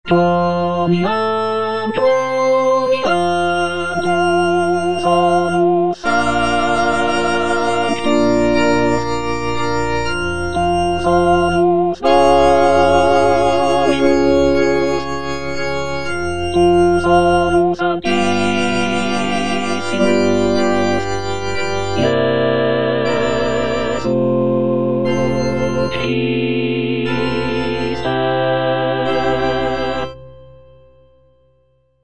Dominam, dominam, tu solus sanctus, tu solus Dominus, tu solus sanctissimus, Iesus Christe.